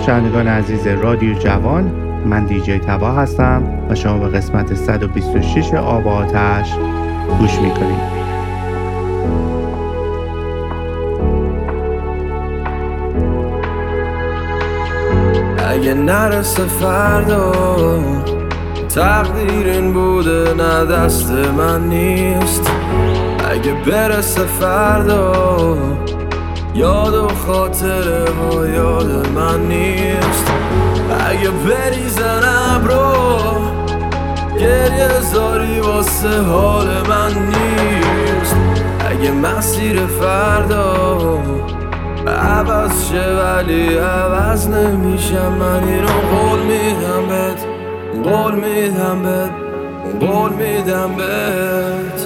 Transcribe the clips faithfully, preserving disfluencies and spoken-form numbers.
شنوندگان عزیز رادیو جوان، من دیجی تبا هستم و شما به قسمت صد و بیست و شش آب و آتش گوش میکنید. اگه نرسه فردا تقدیر این بوده نه دست من نیست. اگه برسه فردا یاد و خاطره ها یاد من نیست. اگه بریزن ابرو گریه زاری واسه حال من نیست. اگه مسیر فردا عوض شه ولی عوض نمیشم، من اینو قول میدم بهت، قول میدم بهت، قول میدم بهت.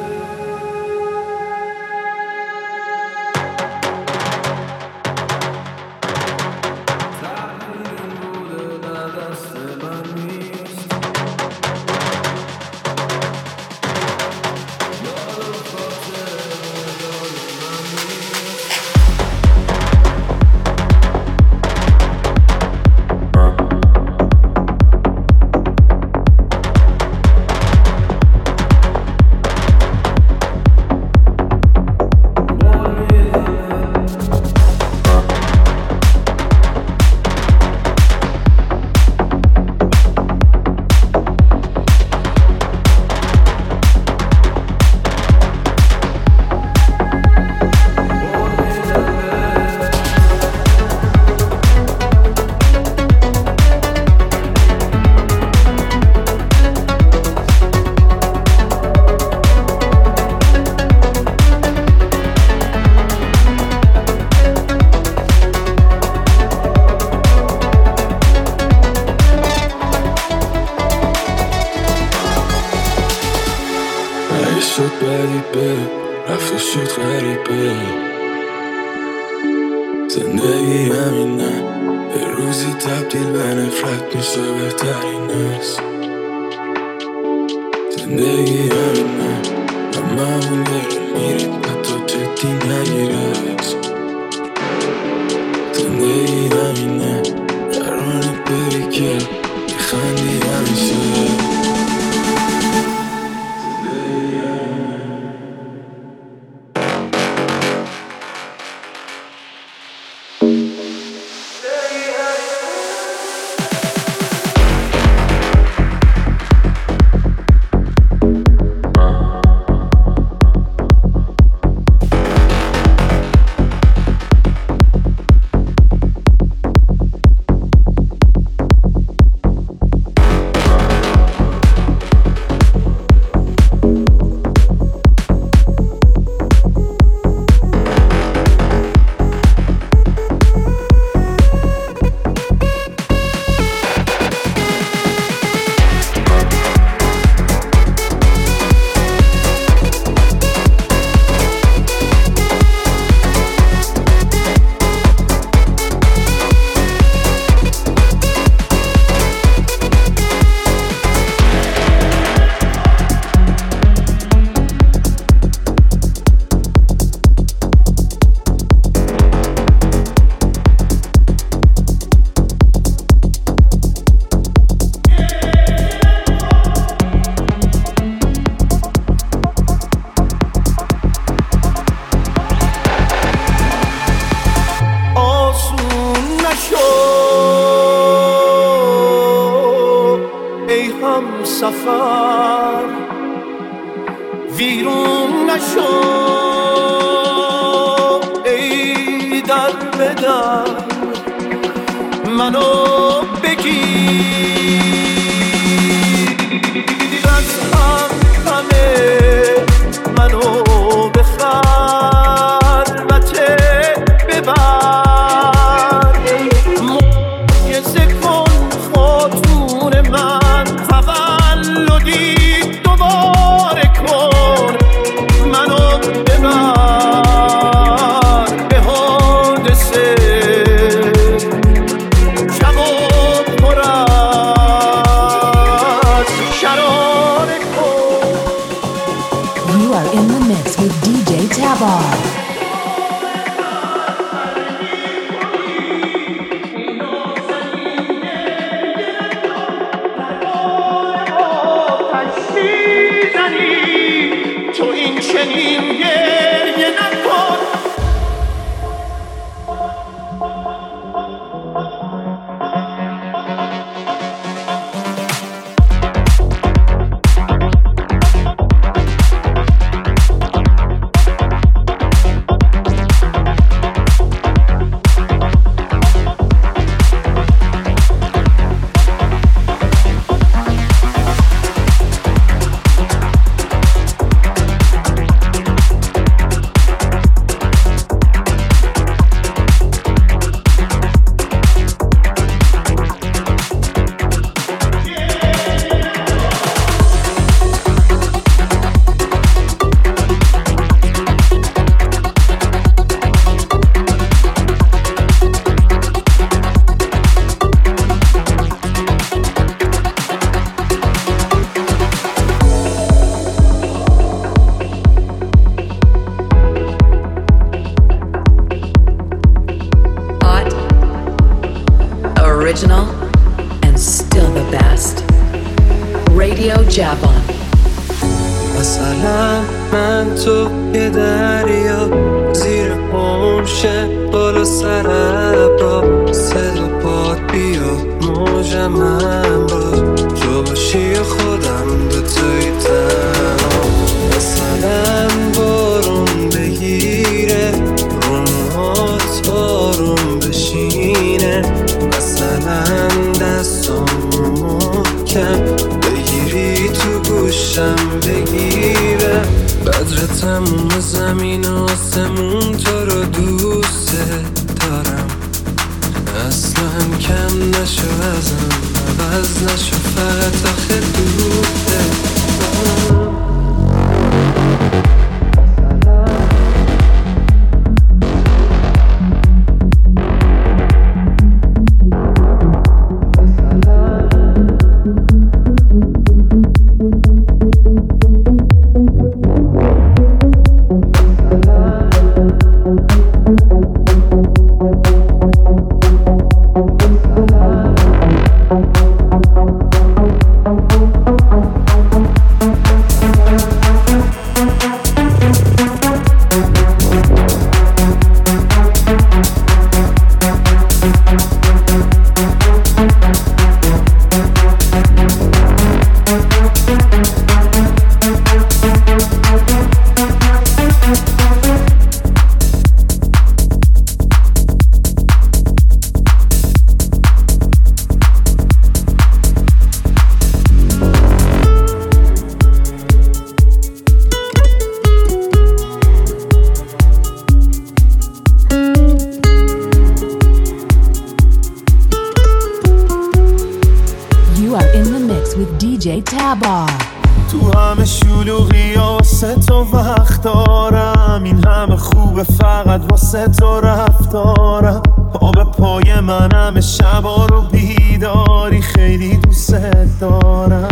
سفر ویرون نشو ای در بدر منو بگیر از هم همه منو به خلوت ببر معجزه کن خاتون من تولدی دوباره کن منو ببر به حادثه شب و پر از شراره کن. You are in the mix with دی جی Tabar. Javan. مثلا من تو یه دریا زیر پمشه بالا سر ابرا صدا پاد بیاد موج من باز تو باشی خودم به توی تنها. مثلا بارون بگیره رونهات بارون بشینه، مثلا دستم محکم بگیری تو گوشم بگیره، بدر تموم زمین و آسمون تو رو دوست دارم، اصلا کم نشو ازم عوض نشو فقط آخه دوست دارم. تو همه شلوغی واسه تو وقت دارم، این همه خوبه فقط واسه تو رفتارم، پا به پای منم شبا رو بیداری، خیلی دوست دارم.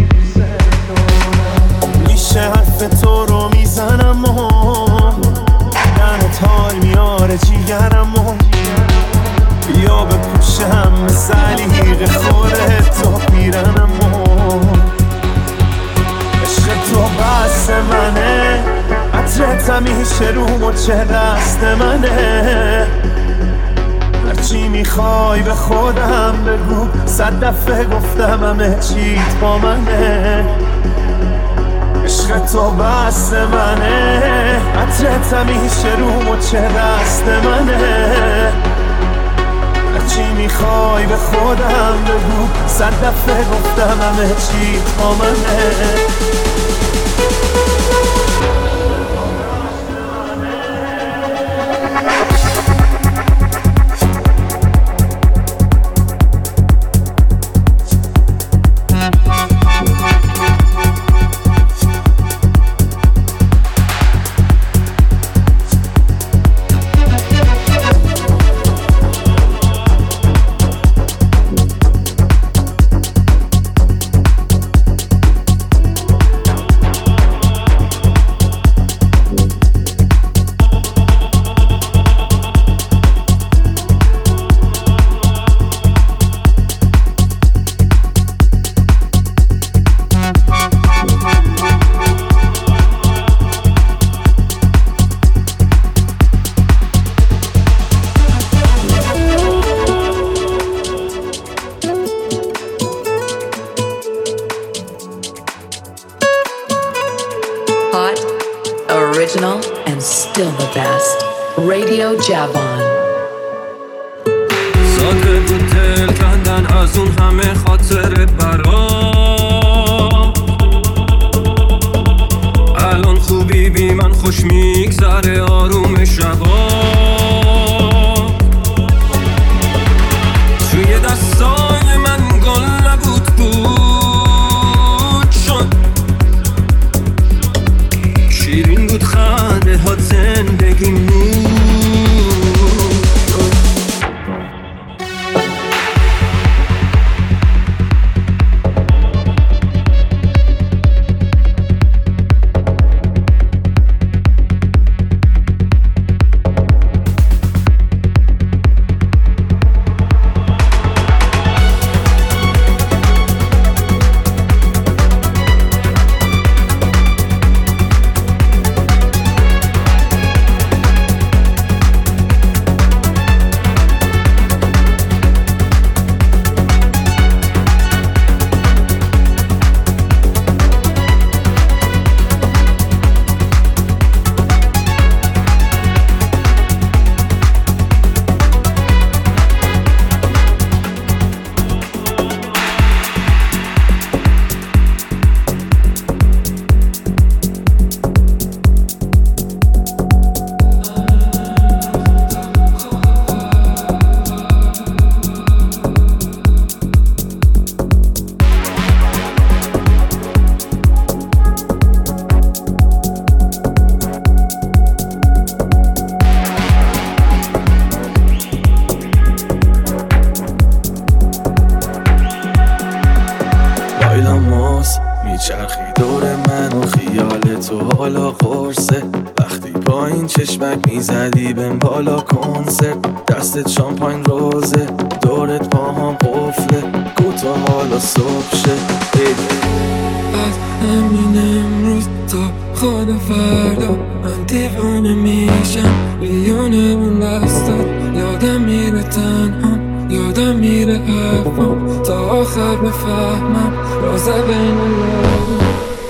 میشه حرف تو رو میزنم و دنت حال میاره جیگرم و بیا بپوشم سلیقه خوره تو پیرنم و تو بس منه، عطرت همیشه رو مچه دست منه، هرچی میخوای به خودم بگو، صد دفعه گفتم همه چیت با منه، عشق تو بس منه، عطرت همیشه رو مچه دست منه، هرچی میخوای به خودم بگو، صد دفعه گفتم همه چیت با منه. Original and still the best. Radio Javan. ساده بود دل کندن از اون همه خاطر برا، الان خوبی بی من خوش میگذره آروم شبا، توی دستای من گل نبود بود شد، شیرین بود خنده ها زندگی مون. این چشمک میزدی بهم بالا کنسرت، دستت شامپاین روزه، دورت پاهام قفله، گو تا حالا صبح شه. از همین امروز تا خود فردا من دیوانه میشم بیونه اون دستات، یادم میره تنها، یادم میره حرفم تا آخر بفهمم رازه بین لبم.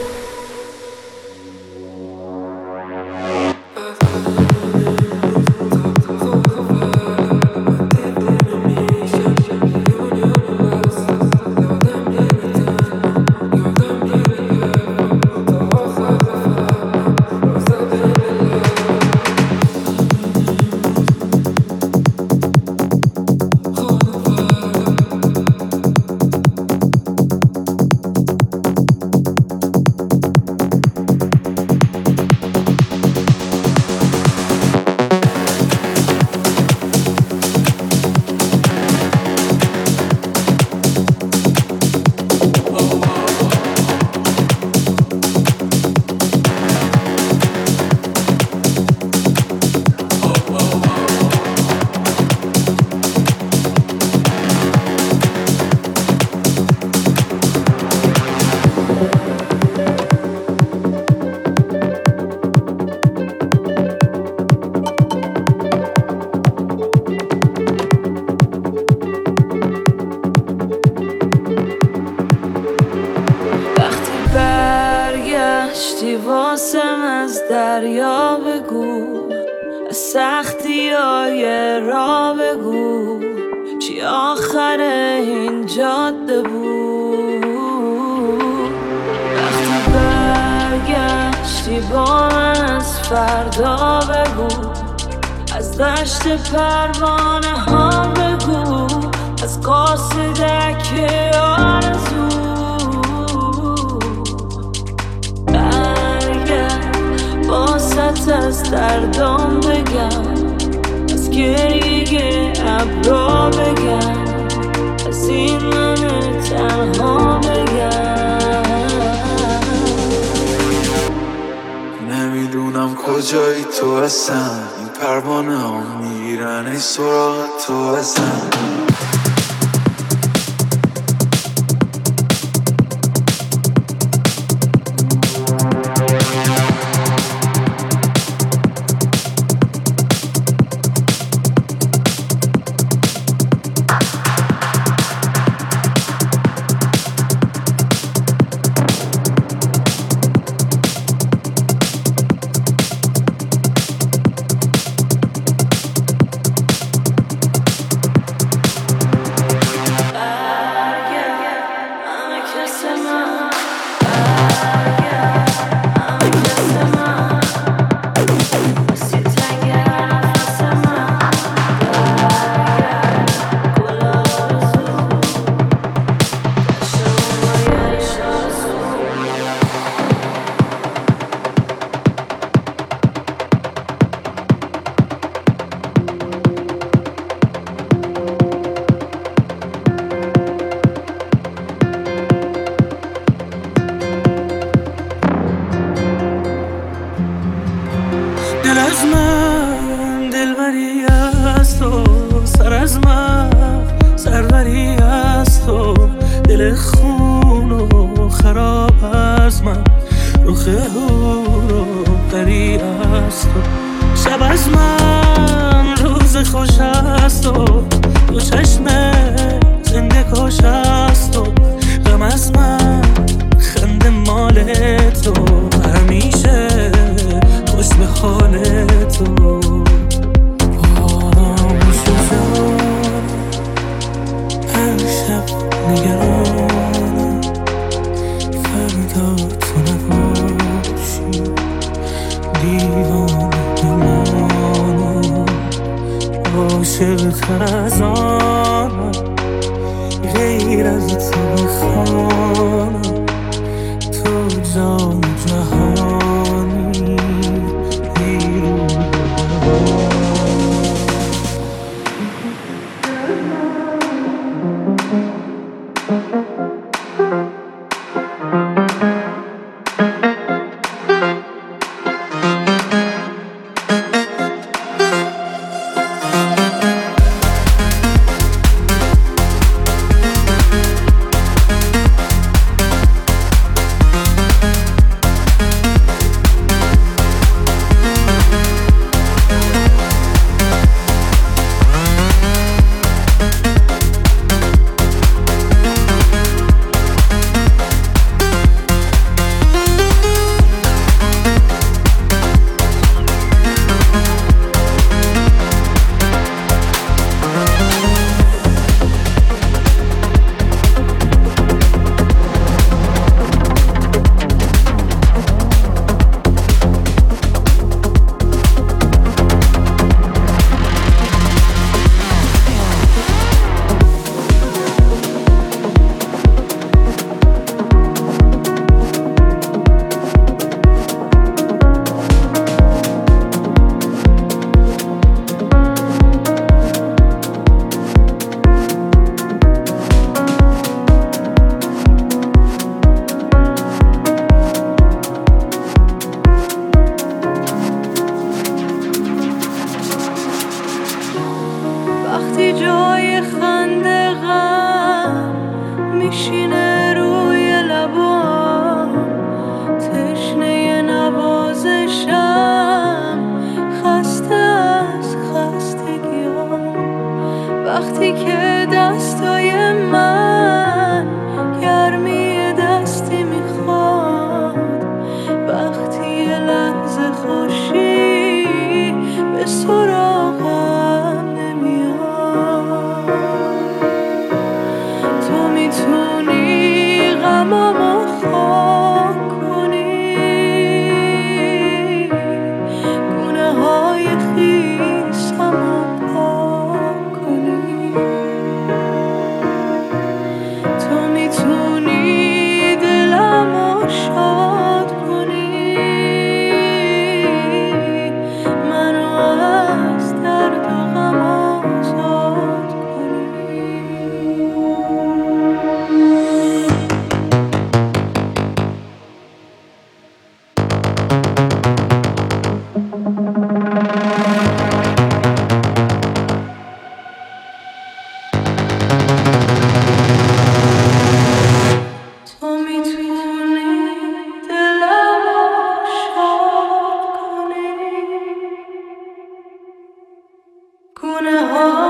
واسم از دریا بگو، از سختی های را بگو، چی آخر این جاده بود. وقتی برگشتی با من از فردا بگو، از دشت پروانه ها بگو، از قاصدک آرزو. باست از دردام بگم، از گریه ابرا بگم، از این من تنها بگم. نمیدونم کجایی تو اصلا، این پروانه ها میگیرن ای سراغ تو اصلا. دل از من دلبری از تو، سر از من سروری از تو، دل خون و خراب از من، رخ هور و پری از تو. شب از من روز خوش از تو، دو چشم زنده کش از تو. غم از من خنده مال تو، همیشه خوش به حال تو. آرامش جان هر شب نگرانم، فردا تو نباشی دیوانه بمانم. عاشق تر از آنم، غیر از تو بخوانم، تو جان جهانی بیرون. وقتی جای خنده غم میشینه روی لبام، تشنه نوازشم، خسته از خستگیام. وقتی که دستای من گرمی دستی میخواد، وقتی یه لحظه خوشی به سراغم نمیاد، تو میتونی غمامو خاک کنی، گونه های خیسمو پاک کنی، تو میتونی دلمو شاد کنی، منو از درد و غم آزاد کنی. تو میتونی دلمو شاد کنی، گونه ها